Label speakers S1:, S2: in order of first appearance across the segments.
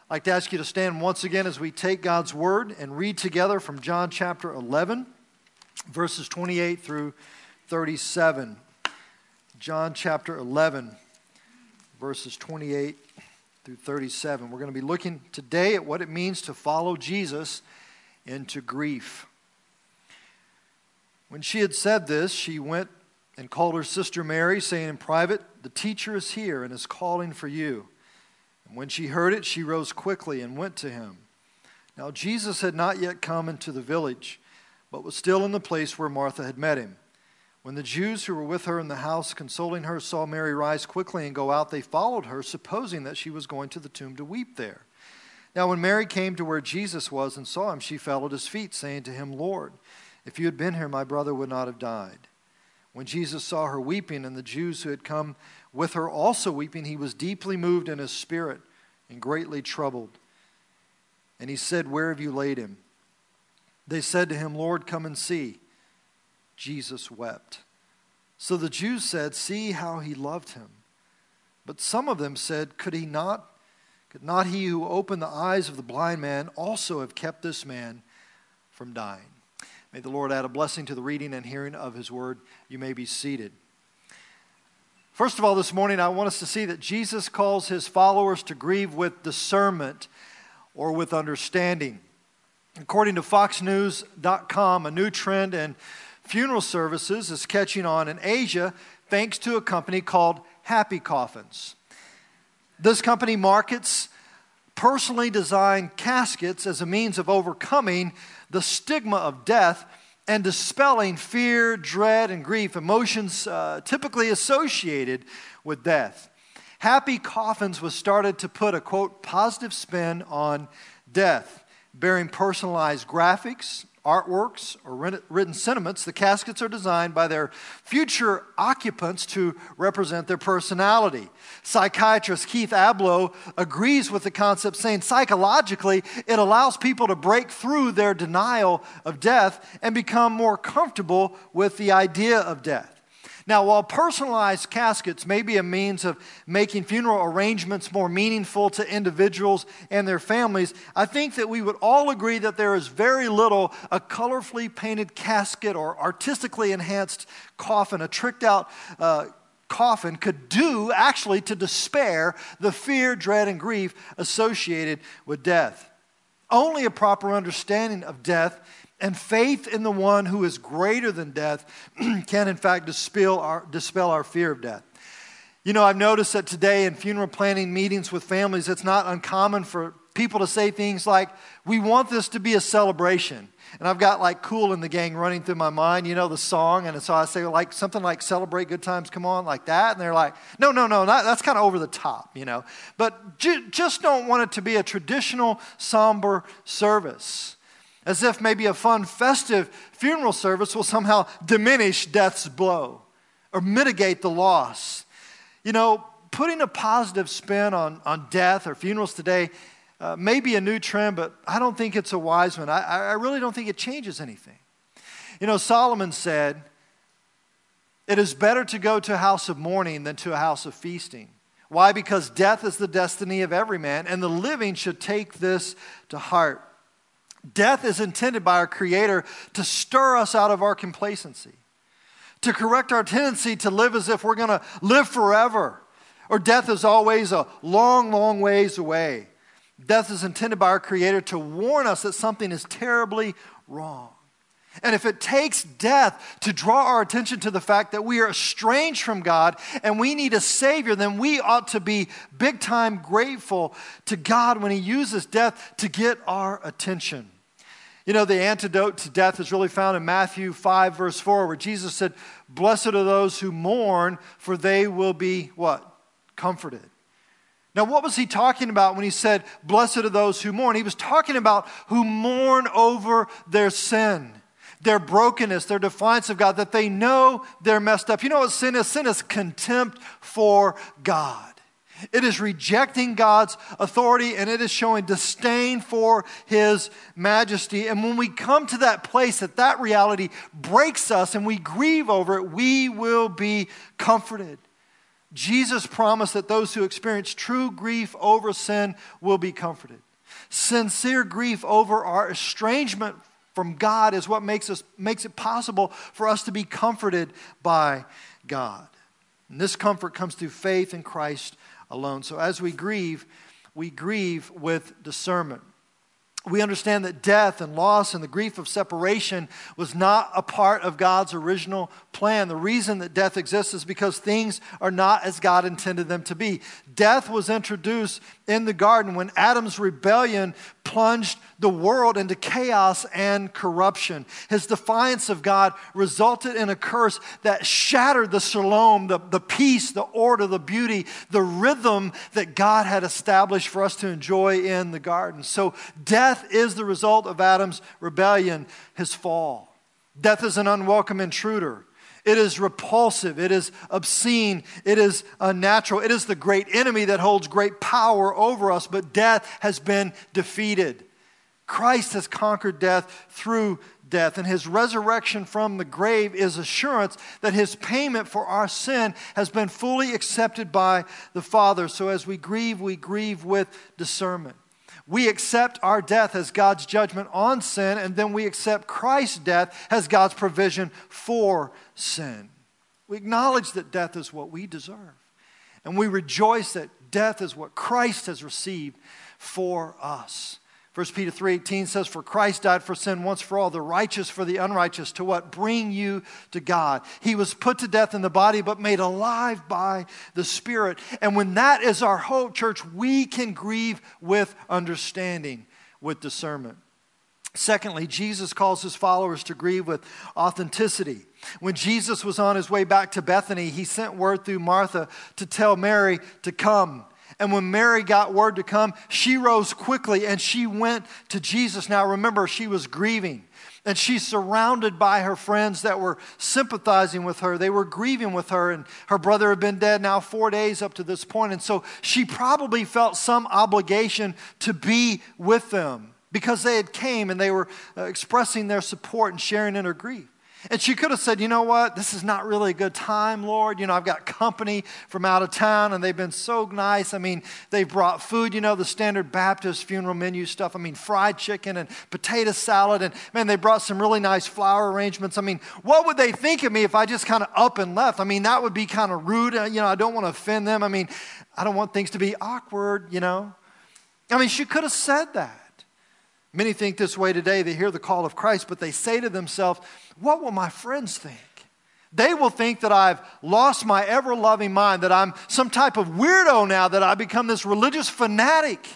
S1: I'd like to ask you to stand once again as we take God's Word and read together from John chapter 11, verses 28 through 37. John chapter 11, verses 28 through 37. We're going to be looking today at what it means to follow Jesus into grief. When she had said this, she went and called her sister Mary, saying in private, "The teacher is here and is calling for you." And when she heard it, she rose quickly and went to him. Now Jesus had not yet come into the village, but was still in the place where Martha had met him. When the Jews who were with her in the house consoling her saw Mary rise quickly and go out, they followed her, supposing that she was going to the tomb to weep there. Now when Mary came to where Jesus was and saw him, she fell at his feet, saying to him, "Lord, if you had been here, my brother would not have died." When Jesus saw her weeping, and the Jews who had come with her also weeping, he was deeply moved in his spirit and greatly troubled. And he said, "Where have you laid him?" They said to him, "Lord, come and see." Jesus wept. So the Jews said, "See how he loved him." But some of them said, Could not he who opened the eyes of the blind man also have kept this man from dying? May the Lord add a blessing to the reading and hearing of his word. You may be seated. First of all, this morning, I want us to see that Jesus calls his followers to grieve with discernment or with understanding. According to FoxNews.com, a new trend in funeral services is catching on in Asia thanks to a company called Happy Coffins. This company markets personally designed caskets as a means of overcoming the stigma of death and dispelling fear, dread, and grief, emotions typically associated with death. Happy Coffins was started to put a, quote, positive spin on death. Bearing personalized graphics, artworks, or written sentiments, the caskets are designed by their future occupants to represent their personality. Psychiatrist Keith Abloh agrees with the concept, saying psychologically it allows people to break through their denial of death and become more comfortable with the idea of death. Now, while personalized caskets may be a means of making funeral arrangements more meaningful to individuals and their families, I think that we would all agree that there is very little a colorfully painted casket or artistically enhanced coffin, a tricked out coffin, could do actually to despair the fear, dread, and grief associated with death. Only a proper understanding of death and faith in the one who is greater than death can, in fact, dispel our fear of death. You know, I've noticed that today in funeral planning meetings with families, it's not uncommon for people to say things like, "We want this to be a celebration." And I've got like Kool and the Gang running through my mind, you know, the song. And so I say like something like "Celebrate Good Times Come On," like that. And they're like, no, that's kind of over the top, you know. But just don't want it to be a traditional, somber service. As if maybe a fun, festive funeral service will somehow diminish death's blow or mitigate the loss. You know, putting a positive spin on death or funerals today may be a new trend, but I don't think it's a wise one. I really don't think it changes anything. You know, Solomon said, "It is better to go to a house of mourning than to a house of feasting." Why? Because death is the destiny of every man, and the living should take this to heart. Death is intended by our Creator to stir us out of our complacency, to correct our tendency to live as if we're going to live forever, or death is always a long, long ways away. Death is intended by our Creator to warn us that something is terribly wrong. And if it takes death to draw our attention to the fact that we are estranged from God and we need a Savior, then we ought to be big time grateful to God when He uses death to get our attention. You know, the antidote to death is really found in Matthew 5, verse 4, where Jesus said, "Blessed are those who mourn, for they will be," what? Comforted. Now, what was he talking about when he said, "Blessed are those who mourn"? He was talking about who mourn over their sin, their brokenness, their defiance of God, that they know they're messed up. You know what sin is? Sin is contempt for God. It is rejecting God's authority, and it is showing disdain for His majesty. And when we come to that place that reality breaks us and we grieve over it, we will be comforted. Jesus promised that those who experience true grief over sin will be comforted. Sincere grief over our estrangement from God is what makes it possible for us to be comforted by God. And this comfort comes through faith in Christ alone. So as we grieve with discernment. We understand that death and loss and the grief of separation was not a part of God's original plan. The reason that death exists is because things are not as God intended them to be. Death was introduced in the garden when Adam's rebellion plunged the world into chaos and corruption. His defiance of God resulted in a curse that shattered the shalom, the peace, the order, the beauty, the rhythm that God had established for us to enjoy in the garden. So death is the result of Adam's rebellion, his fall. Death is an unwelcome intruder. It is repulsive. It is obscene. It is unnatural. It is the great enemy that holds great power over us, but death has been defeated. Christ has conquered death through death, and his resurrection from the grave is assurance that his payment for our sin has been fully accepted by the Father. So as we grieve with discernment. We accept our death as God's judgment on sin, and then we accept Christ's death as God's provision for sin. We acknowledge that death is what we deserve, and we rejoice that death is what Christ has received for us. 1 Peter 3:18 says, "For Christ died for sin once for all, the righteous for the unrighteous, to what? Bring you to God. He was put to death in the body, but made alive by the Spirit." And when that is our hope, church, we can grieve with understanding, with discernment. Secondly, Jesus calls his followers to grieve with authenticity. When Jesus was on his way back to Bethany, he sent word through Martha to tell Mary to come. And when Mary got word to come, she rose quickly and she went to Jesus. Now remember, she was grieving. And she's surrounded by her friends that were sympathizing with her. They were grieving with her. And her brother had been dead now 4 days up to this point. And so she probably felt some obligation to be with them because they had came and they were expressing their support and sharing in her grief. And she could have said, "You know what, this is not really a good time, Lord. You know, I've got company from out of town and they've been so nice. I mean, they've brought food, you know, the standard Baptist funeral menu stuff. I mean, fried chicken and potato salad. And man, they brought some really nice flower arrangements. I mean, what would they think of me if I just kind of up and left? I mean, that would be kind of rude. You know, I don't want to offend them. I mean, I don't want things to be awkward, you know. I mean, she could have said that. Many think this way today. They hear the call of Christ, but they say to themselves, what will my friends think? They will think that I've lost my ever-loving mind, that I'm some type of weirdo now, that I've become this religious fanatic.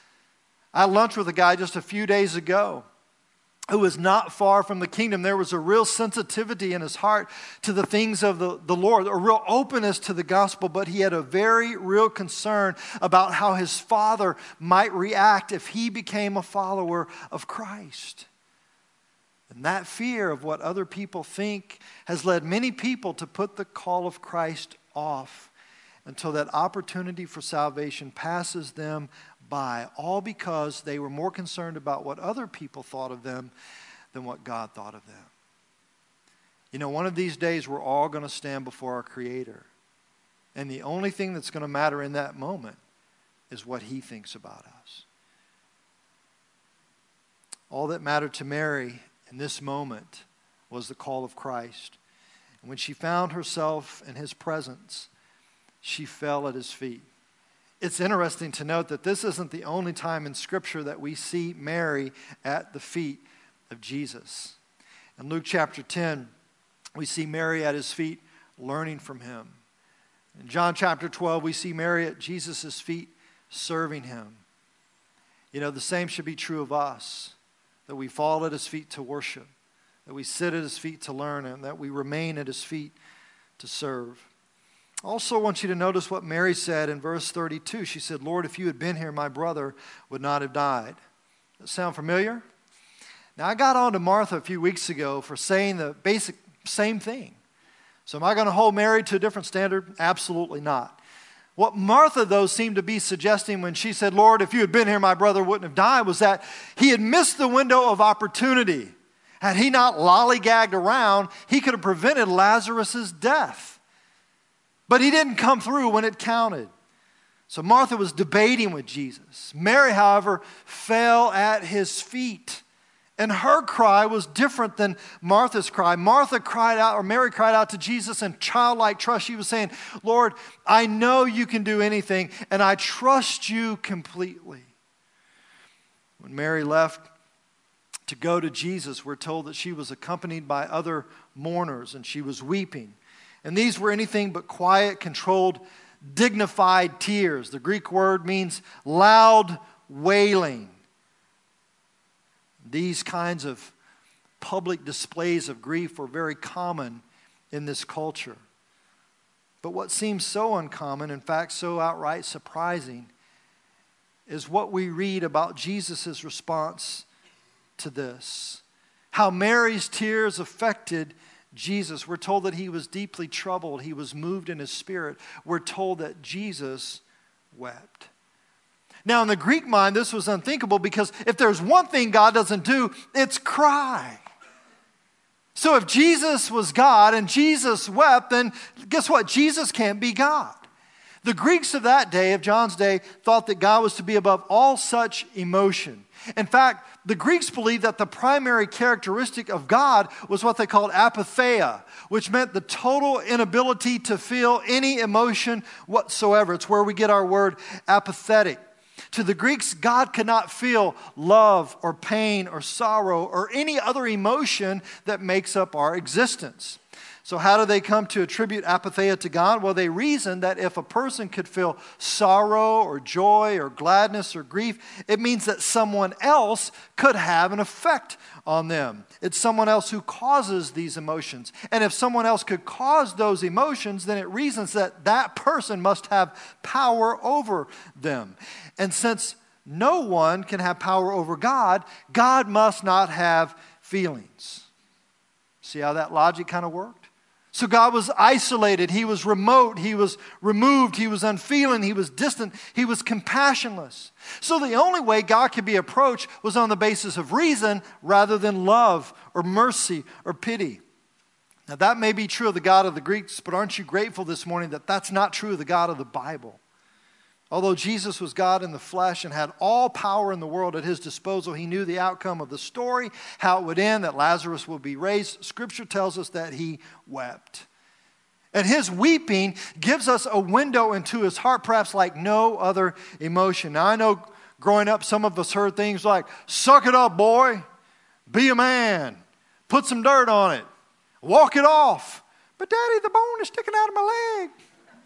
S1: I had lunch with a guy just a few days ago who was not far from the kingdom. There was a real sensitivity in his heart to the things of the Lord, a real openness to the gospel, but he had a very real concern about how his father might react if he became a follower of Christ. And that fear of what other people think has led many people to put the call of Christ off until that opportunity for salvation passes them by, all because they were more concerned about what other people thought of them than what God thought of them. You know, one of these days we're all going to stand before our Creator. And the only thing that's going to matter in that moment is what He thinks about us. All that mattered to Mary in this moment was the call of Christ. And when she found herself in His presence, she fell at His feet. It's interesting to note that this isn't the only time in Scripture that we see Mary at the feet of Jesus. In Luke chapter 10, we see Mary at His feet learning from Him. In John chapter 12, we see Mary at Jesus' feet serving Him. You know, the same should be true of us, that we fall at His feet to worship, that we sit at His feet to learn, and that we remain at His feet to serve. I also want you to notice what Mary said in verse 32. She said, "Lord, if you had been here, my brother would not have died." Does that sound familiar? Now, I got on to Martha a few weeks ago for saying the basic same thing. So am I going to hold Mary to a different standard? Absolutely not. What Martha, though, seemed to be suggesting when she said, "Lord, if you had been here, my brother wouldn't have died," was that he had missed the window of opportunity. Had he not lollygagged around, he could have prevented Lazarus' death. But he didn't come through when it counted. So Martha was debating with Jesus. Mary, however, fell at his feet. And her cry was different than Martha's cry. Martha cried out, or Mary cried out to Jesus in childlike trust. She was saying, Lord, I know you can do anything, and I trust you completely. When Mary left to go to Jesus, we're told that she was accompanied by other mourners, and she was weeping. And these were anything but quiet, controlled, dignified tears. The Greek word means loud wailing. These kinds of public displays of grief were very common in this culture. But what seems so uncommon, in fact so outright surprising, is what we read about Jesus' response to this. How Mary's tears affected Jesus. We're told that he was deeply troubled. He was moved in his spirit. We're told that Jesus wept. Now, in the Greek mind, this was unthinkable because if there's one thing God doesn't do, it's cry. So if Jesus was God and Jesus wept, then guess what? Jesus can't be God. The Greeks of that day, of John's day, thought that God was to be above all such emotion. In fact, the Greeks believed that the primary characteristic of God was what they called apatheia, which meant the total inability to feel any emotion whatsoever. It's where we get our word apathetic. To the Greeks, God could not feel love or pain or sorrow or any other emotion that makes up our existence. So how do they come to attribute apatheia to God? Well, they reasoned that if a person could feel sorrow or joy or gladness or grief, it means that someone else could have an effect on them. It's someone else who causes these emotions. And if someone else could cause those emotions, then it reasons that that person must have power over them. And since no one can have power over God, God must not have feelings. See how that logic kind of worked? So God was isolated, he was remote, he was removed, he was unfeeling, he was distant, he was compassionless. So the only way God could be approached was on the basis of reason rather than love or mercy or pity. Now that may be true of the God of the Greeks, but aren't you grateful this morning that that's not true of the God of the Bible? Although Jesus was God in the flesh and had all power in the world at his disposal, he knew the outcome of the story, how it would end, that Lazarus would be raised. Scripture tells us that he wept. And his weeping gives us a window into his heart, perhaps like no other emotion. Now, I know growing up, some of us heard things like, suck it up, boy, be a man, put some dirt on it, walk it off. But Daddy, the bone is sticking out of my leg.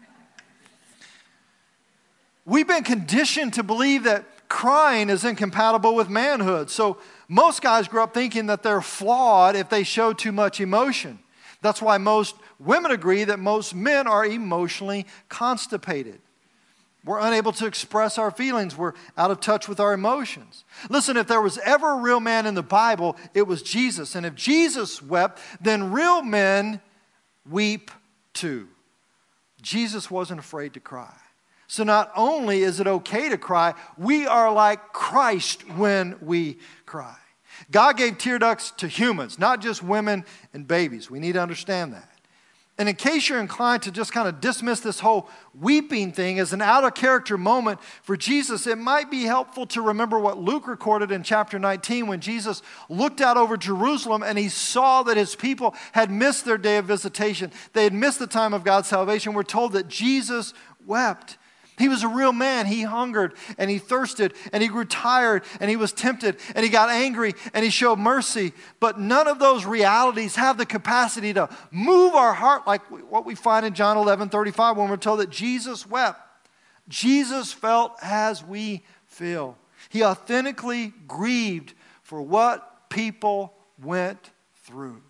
S1: We've been conditioned to believe that crying is incompatible with manhood. So most guys grow up thinking that they're flawed if they show too much emotion. That's why most women agree that most men are emotionally constipated. We're unable to express our feelings. We're out of touch with our emotions. Listen, if there was ever a real man in the Bible, it was Jesus. And if Jesus wept, then real men weep too. Jesus wasn't afraid to cry. So not only is it okay to cry, we are like Christ when we cry. God gave tear ducts to humans, not just women and babies. We need to understand that. And in case you're inclined to just kind of dismiss this whole weeping thing as an out-of-character moment for Jesus, it might be helpful to remember what Luke recorded in chapter 19 when Jesus looked out over Jerusalem and he saw that his people had missed their day of visitation. They had missed the time of God's salvation. We're told that Jesus wept. He was a real man. He hungered and he thirsted and he grew tired and he was tempted and he got angry and he showed mercy. But none of those realities have the capacity to move our heart like what we find in John 11:35 when we're told that Jesus wept. Jesus felt as we feel. He authentically grieved for what people went through.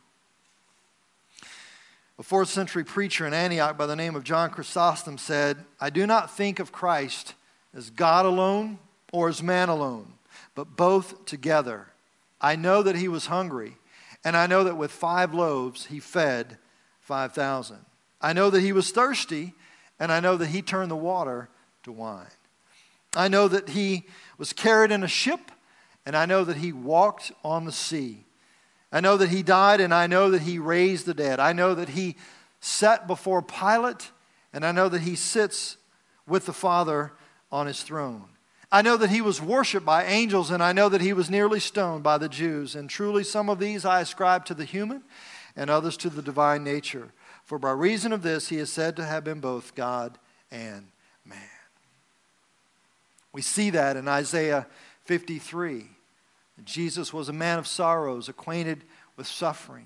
S1: A 4th century preacher in Antioch by the name of John Chrysostom said, I do not think of Christ as God alone or as man alone, but both together. I know that he was hungry, and I know that with 5 loaves he fed 5,000. I know that he was thirsty, and I know that he turned the water to wine. I know that he was carried in a ship, and I know that he walked on the sea. I know that he died, and I know that he raised the dead. I know that he sat before Pilate, And I know that he sits with the Father on his throne. I know that he was worshipped by angels, and I know that he was nearly stoned by the Jews. And truly some of these I ascribe to the human and others to the divine nature. For by reason of this he is said to have been both God and man. We see that in Isaiah 53. Jesus was a man of sorrows, acquainted with suffering.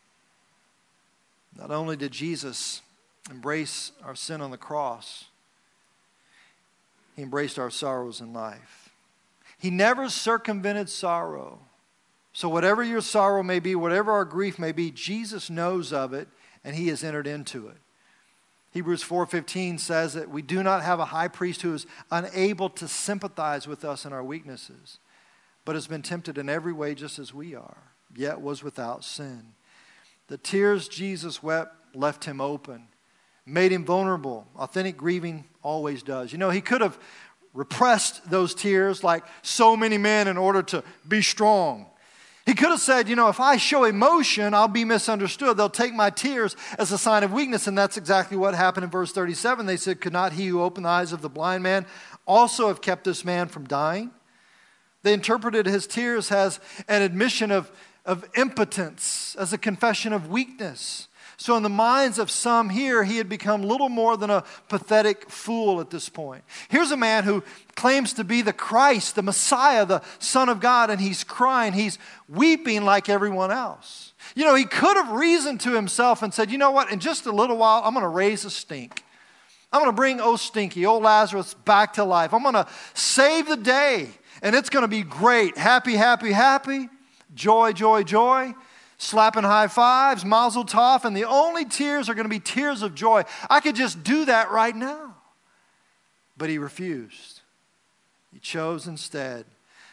S1: Not only did Jesus embrace our sin on the cross, he embraced our sorrows in life. He never circumvented sorrow. So whatever your sorrow may be, whatever our grief may be, Jesus knows of it and he has entered into it. Hebrews 4:15 says that we do not have a high priest who is unable to sympathize with us in our weaknesses, but has been tempted in every way just as we are, yet was without sin. The tears Jesus wept left him open, made him vulnerable. Authentic grieving always does. You know, he could have repressed those tears like so many men in order to be strong. He could have said, you know, if I show emotion, I'll be misunderstood. They'll take my tears as a sign of weakness. And that's exactly what happened in verse 37. They said, could not he who opened the eyes of the blind man also have kept this man from dying? They interpreted his tears as an admission of impotence, as a confession of weakness. So in the minds of some here, he had become little more than a pathetic fool at this point. Here's a man who claims to be the Christ, the Messiah, the Son of God, and he's crying, he's weeping like everyone else. You know, he could have reasoned to himself and said, you know what, in just a little while, I'm going to raise a stink. I'm going to bring old Stinky, old Lazarus back to life. I'm going to save the day, and it's going to be great. Happy, happy, happy. Joy, joy, joy. Slapping high fives, mazel tov, and the only tears are going to be tears of joy. I could just do that right now. But he refused. He chose instead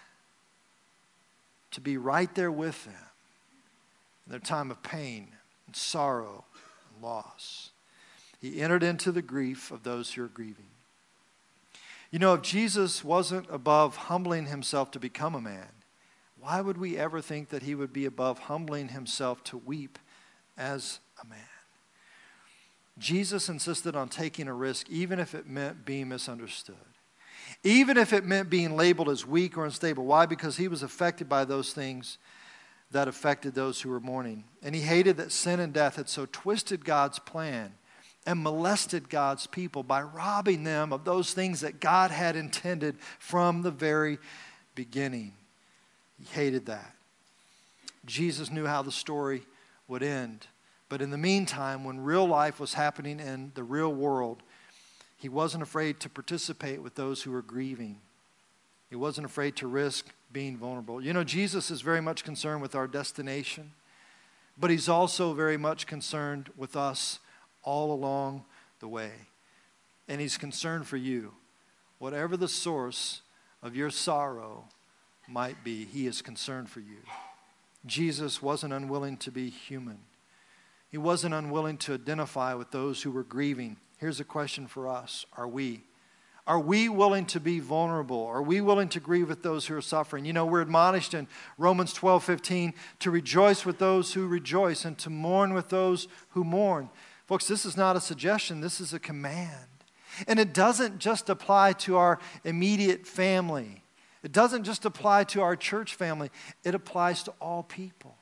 S1: to be right there with them in their time of pain and sorrow and loss. He entered into the grief of those who are grieving. You know, if Jesus wasn't above humbling himself to become a man, why would we ever think that he would be above humbling himself to weep as a man? Jesus insisted on taking a risk, even if it meant being misunderstood. Even if it meant being labeled as weak or unstable. Why? Because he was affected by those things that affected those who were mourning. And he hated that sin and death had so twisted God's plan and molested God's people by robbing them of those things that God had intended from the very beginning. He hated that. Jesus knew how the story would end. But in the meantime, when real life was happening in the real world, he wasn't afraid to participate with those who were grieving. He wasn't afraid to risk being vulnerable. You know, Jesus is very much concerned with our destination, but he's also very much concerned with us all along the way. And he's concerned for you. Whatever the source of your sorrow might be, he is concerned for you. Jesus wasn't unwilling to be human. He wasn't unwilling to identify with those who were grieving. Here's a question for us. Are we? Are we willing to be vulnerable? Are we willing to grieve with those who are suffering? You know, we're admonished in Romans 12:15 to rejoice with those who rejoice and to mourn with those who mourn. Folks, this is not a suggestion. This is a command. And it doesn't just apply to our immediate family. It doesn't just apply to our church family. It applies to all people.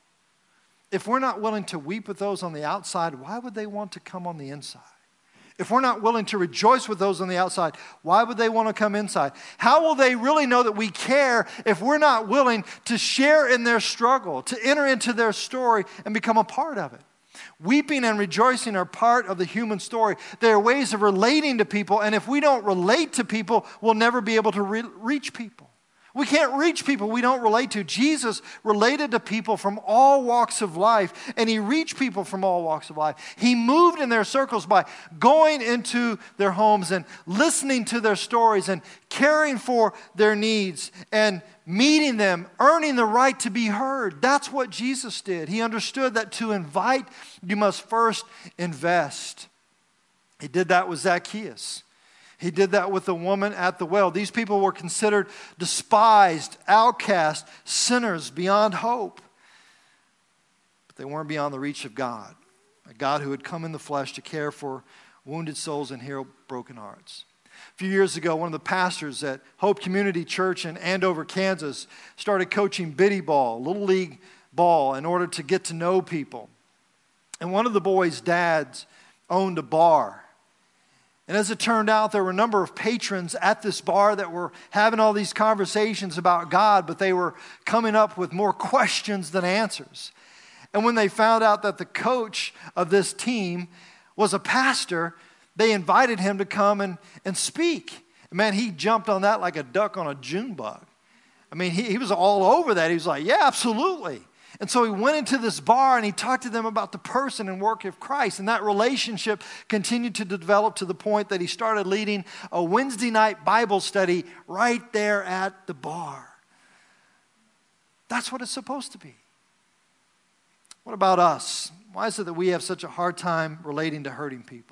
S1: If we're not willing to weep with those on the outside, why would they want to come on the inside? If we're not willing to rejoice with those on the outside, why would they want to come inside? How will they really know that we care if we're not willing to share in their struggle, to enter into their story and become a part of it? Weeping and rejoicing are part of the human story. They are ways of relating to people, and if we don't relate to people, we'll never be able to reach people. We can't reach people we don't relate to. Jesus related to people from all walks of life, and he reached people from all walks of life. He moved in their circles by going into their homes and listening to their stories and caring for their needs and meeting them, earning the right to be heard. That's what Jesus did. He understood that to invite, you must first invest. He did that with Zacchaeus. He did that with the woman at the well. These people were considered despised, outcast, sinners beyond hope. But they weren't beyond the reach of God. A God who had come in the flesh to care for wounded souls and heal broken hearts. A few years ago, one of the pastors at Hope Community Church in Andover, Kansas, started coaching biddy ball, little league ball, in order to get to know people. And one of the boys' dads owned a bar. And as it turned out, there were a number of patrons at this bar that were having all these conversations about God, but they were coming up with more questions than answers. And when they found out that the coach of this team was a pastor, they invited him to come and speak. Man, he jumped on that like a duck on a June bug. I mean, he was all over that. He was like, yeah, absolutely. And so he went into this bar and he talked to them about the person and work of Christ. And that relationship continued to develop to the point that he started leading a Wednesday night Bible study right there at the bar. That's what it's supposed to be. What about us? Why is it that we have such a hard time relating to hurting people?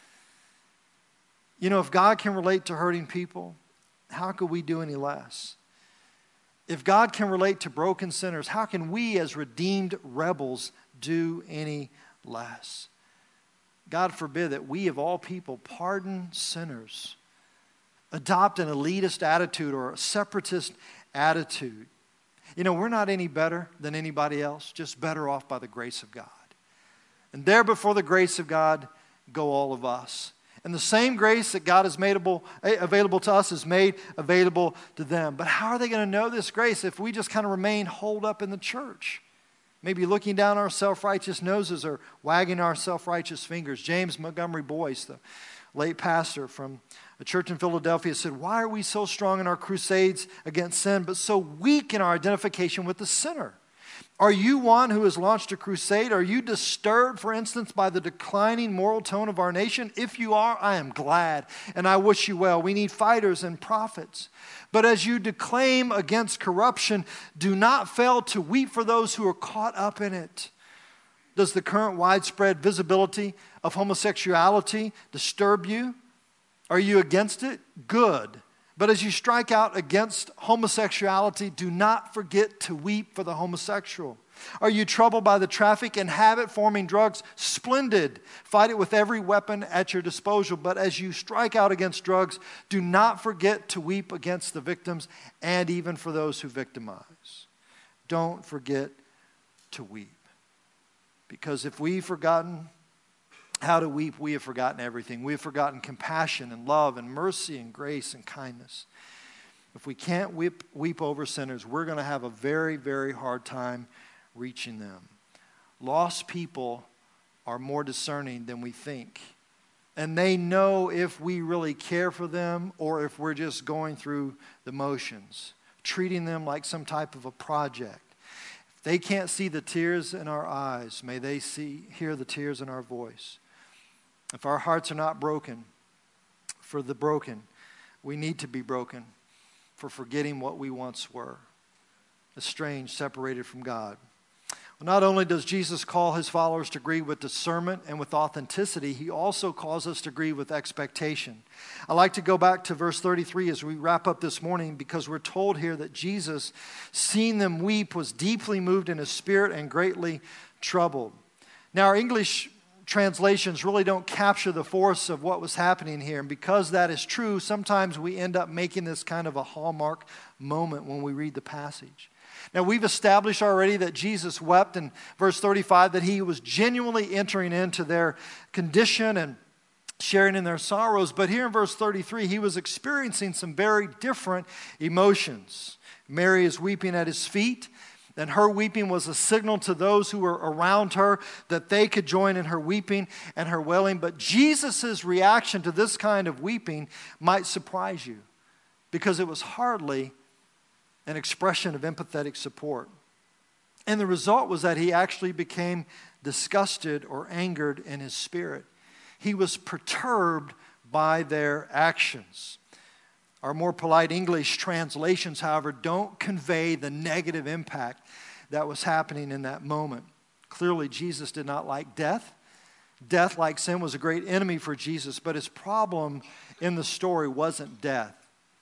S1: You know, if God can relate to hurting people, how could we do any less? If God can relate to broken sinners, how can we as redeemed rebels do any less? God forbid that we of all people pardon sinners, adopt an elitist attitude or a separatist attitude. You know, we're not any better than anybody else, just better off by the grace of God. And there before the grace of God go all of us. And the same grace that God has made available to us is made available to them. But how are they going to know this grace if we just kind of remain holed up in the church? Maybe looking down our self-righteous noses or wagging our self-righteous fingers. James Montgomery Boyce, the late pastor from a church in Philadelphia, said, "Why are we so strong in our crusades against sin, but so weak in our identification with the sinner? Are you one who has launched a crusade? Are you disturbed, for instance, by the declining moral tone of our nation? If you are, I am glad, and I wish you well. We need fighters and prophets. But as you declaim against corruption, do not fail to weep for those who are caught up in it. Does the current widespread visibility of homosexuality disturb you? Are you against it? Good. But as you strike out against homosexuality, do not forget to weep for the homosexual. Are you troubled by the traffic and habit-forming drugs? Splendid. Fight it with every weapon at your disposal. But as you strike out against drugs, do not forget to weep against the victims and even for those who victimize. Don't forget to weep. Because if we've forgotten how to weep, we have forgotten everything. We have forgotten compassion and love and mercy and grace and kindness. If we can't weep over sinners, we're going to have a very, very hard time reaching them. Lost people are more discerning than we think. And they know if we really care for them or if we're just going through the motions, treating them like some type of a project. If they can't see the tears in our eyes, may they hear the tears in our voice. If our hearts are not broken for the broken, we need to be broken for forgetting what we once were, estranged, separated from God. Well, not only does Jesus call his followers to agree with discernment and with authenticity, he also calls us to agree with expectation. I like to go back to verse 33 as we wrap up this morning because we're told here that Jesus, seeing them weep, was deeply moved in his spirit and greatly troubled. Now, our English translations really don't capture the force of what was happening here. And because that is true, sometimes we end up making this kind of a hallmark moment when we read the passage. Now, we've established already that Jesus wept in verse 35, that he was genuinely entering into their condition and sharing in their sorrows. But here in verse 33, he was experiencing some very different emotions. Mary is weeping at his feet. And her weeping was a signal to those who were around her that they could join in her weeping and her wailing. But Jesus' reaction to this kind of weeping might surprise you because it was hardly an expression of empathetic support. And the result was that he actually became disgusted or angered in his spirit. He was perturbed by their actions. Our more polite English translations, however, don't convey the negative impact that was happening in that moment. Clearly, Jesus did not like death. Death, like sin, was a great enemy for Jesus, but his problem in the story wasn't death.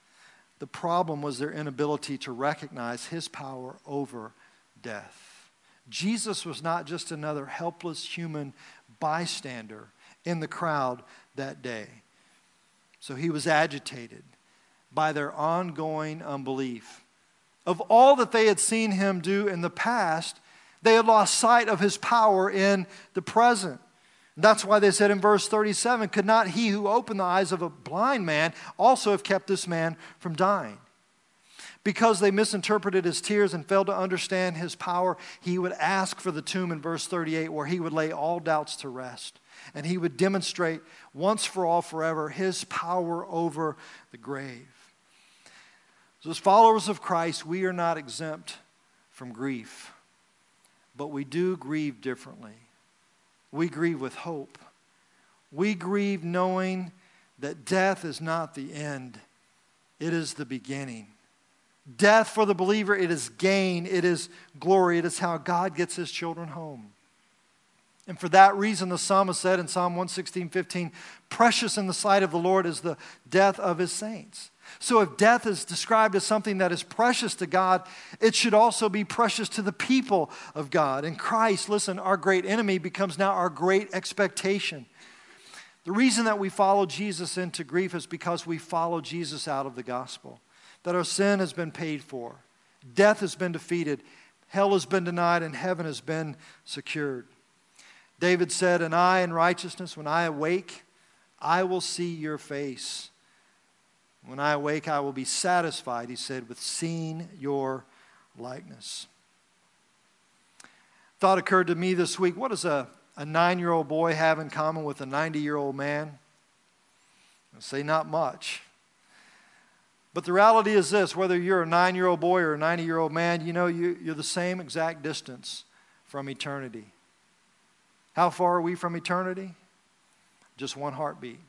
S1: The problem was their inability to recognize his power over death. Jesus was not just another helpless human bystander in the crowd that day. So he was agitated by their ongoing unbelief. Of all that they had seen him do in the past, they had lost sight of his power in the present. That's why they said in verse 37, could not he who opened the eyes of a blind man also have kept this man from dying? Because they misinterpreted his tears and failed to understand his power, he would ask for the tomb in verse 38 where he would lay all doubts to rest. And he would demonstrate once for all forever his power over the grave. So as followers of Christ, we are not exempt from grief. But we do grieve differently. We grieve with hope. We grieve knowing that death is not the end. It is the beginning. Death for the believer, it is gain. It is glory. It is how God gets his children home. And for that reason, the psalmist said in Psalm 116:15, precious in the sight of the Lord is the death of his saints. So if death is described as something that is precious to God, it should also be precious to the people of God. And Christ, listen, our great enemy becomes now our great expectation. The reason that we follow Jesus into grief is because we follow Jesus out of the gospel. That our sin has been paid for. Death has been defeated. Hell has been denied and heaven has been secured. David said, and I in righteousness, when I awake, I will see your face. When I awake, I will be satisfied, he said, with seeing your likeness. Thought occurred to me this week, what does a 9-year-old boy have in common with a 90-year-old man? I'll say not much. But the reality is this, whether you're a 9-year-old boy or a 90-year-old man, you know you're the same exact distance from eternity. How far are we from eternity? Just one heartbeat.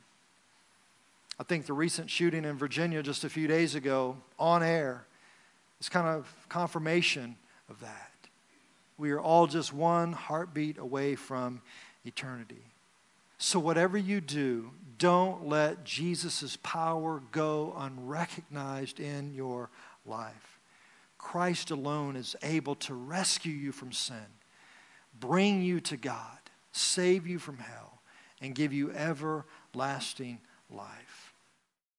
S1: I think the recent shooting in Virginia just a few days ago on air is kind of confirmation of that. We are all just one heartbeat away from eternity. So whatever you do, don't let Jesus' power go unrecognized in your life. Christ alone is able to rescue you from sin, bring you to God, save you from hell, and give you everlasting life.